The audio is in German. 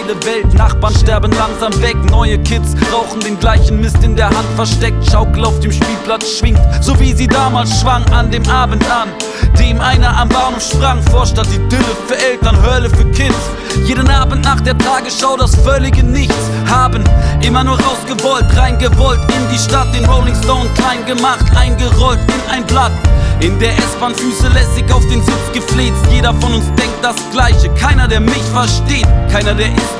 heile Welt. Nachbarn sterben langsam weg, neue Kids rauchen den gleichen Mist in der Hand versteckt. Schaukel auf dem Spielplatz schwingt, so wie sie damals schwang an dem Abend an, dem einer am Bahnhof sprang. Vorstadt Idylle für Eltern, Hölle für Kids. Jeden Abend nach der Tagesschau das völlige Nichts. Haben immer nur rausgewollt, reingewollt in die Stadt. Den Rolling Stone klein gemacht, eingerollt in ein Blatt. In der S-Bahn Füße lässig auf den Sitz gefläzt. Jeder von uns denkt das Gleiche, keiner der mich versteht, keiner der ist